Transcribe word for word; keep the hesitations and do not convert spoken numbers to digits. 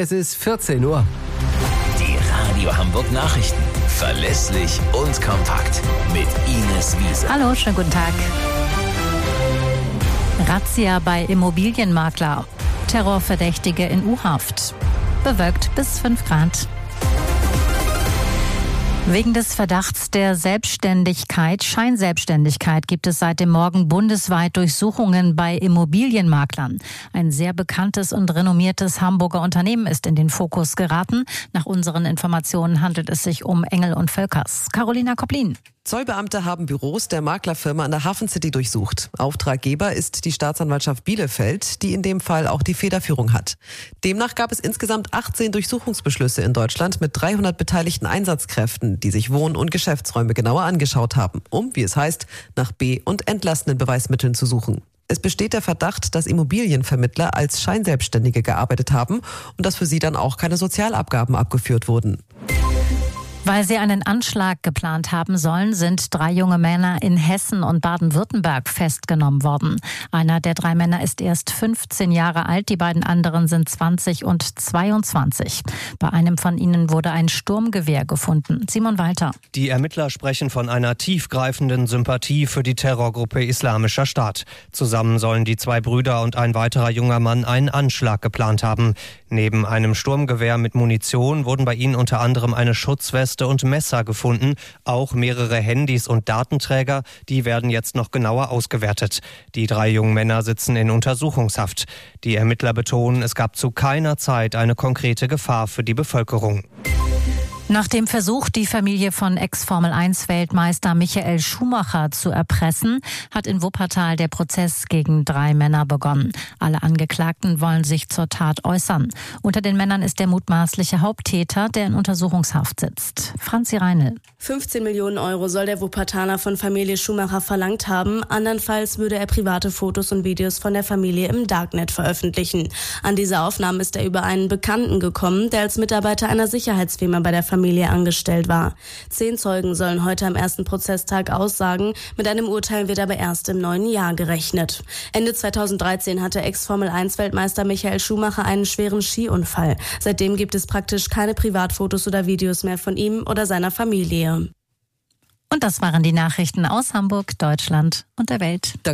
Es ist vierzehn Uhr. Die Radio Hamburg Nachrichten. Verlässlich und kompakt. Mit Ines Wiese. Hallo, schönen guten Tag. Razzia bei Immobilienmakler. Terrorverdächtige in U-Haft. Bewölkt bis fünf Grad. Wegen des Verdachts der Selbstständigkeit, Scheinselbstständigkeit, gibt es seit dem Morgen bundesweit Durchsuchungen bei Immobilienmaklern. Ein sehr bekanntes und renommiertes Hamburger Unternehmen ist in den Fokus geraten. Nach unseren Informationen handelt es sich um Engel und Völkers. Carolina Koplin. Zollbeamte haben Büros der Maklerfirma an der Hafen City durchsucht. Auftraggeber ist die Staatsanwaltschaft Bielefeld, die in dem Fall auch die Federführung hat. Demnach gab es insgesamt achtzehn Durchsuchungsbeschlüsse in Deutschland mit dreihundert beteiligten Einsatzkräften, die sich Wohn- und Geschäftsräume genauer angeschaut haben, um, wie es heißt, nach be- und entlastenden Beweismitteln zu suchen. Es besteht der Verdacht, dass Immobilienvermittler als Scheinselbstständige gearbeitet haben und dass für sie dann auch keine Sozialabgaben abgeführt wurden. Weil sie einen Anschlag geplant haben sollen, sind drei junge Männer in Hessen und Baden-Württemberg festgenommen worden. Einer der drei Männer ist erst fünfzehn Jahre alt, die beiden anderen sind zwanzig und zweiundzwanzig. Bei einem von ihnen wurde ein Sturmgewehr gefunden. Simon Walter. Die Ermittler sprechen von einer tiefgreifenden Sympathie für die Terrorgruppe Islamischer Staat. Zusammen sollen die zwei Brüder und ein weiterer junger Mann einen Anschlag geplant haben. Neben einem Sturmgewehr mit Munition wurden bei ihnen unter anderem eine Schutzweste und Messer gefunden, auch mehrere Handys und Datenträger, die werden jetzt noch genauer ausgewertet. Die drei jungen Männer sitzen in Untersuchungshaft. Die Ermittler betonen, es gab zu keiner Zeit eine konkrete Gefahr für die Bevölkerung. Nach dem Versuch, die Familie von Ex-Formel eins Weltmeister Michael Schumacher zu erpressen, hat in Wuppertal der Prozess gegen drei Männer begonnen. Alle Angeklagten wollen sich zur Tat äußern. Unter den Männern ist der mutmaßliche Haupttäter, der in Untersuchungshaft sitzt. Franzi Reinl. fünfzehn Millionen Euro soll der Wuppertaler von Familie Schumacher verlangt haben. Andernfalls würde er private Fotos und Videos von der Familie im Darknet veröffentlichen. An diese Aufnahmen ist er über einen Bekannten gekommen, der als Mitarbeiter einer Sicherheitsfirma bei der Familie angestellt war. Zehn Zeugen sollen heute am ersten Prozesstag aussagen. Mit einem Urteil wird aber erst im neuen Jahr gerechnet. Ende zweitausenddreizehn hatte Ex-Formel eins Weltmeister Michael Schumacher einen schweren Skiunfall. Seitdem gibt es praktisch keine Privatfotos oder Videos mehr von ihm oder seiner Familie. Und das waren die Nachrichten aus Hamburg, Deutschland und der Welt.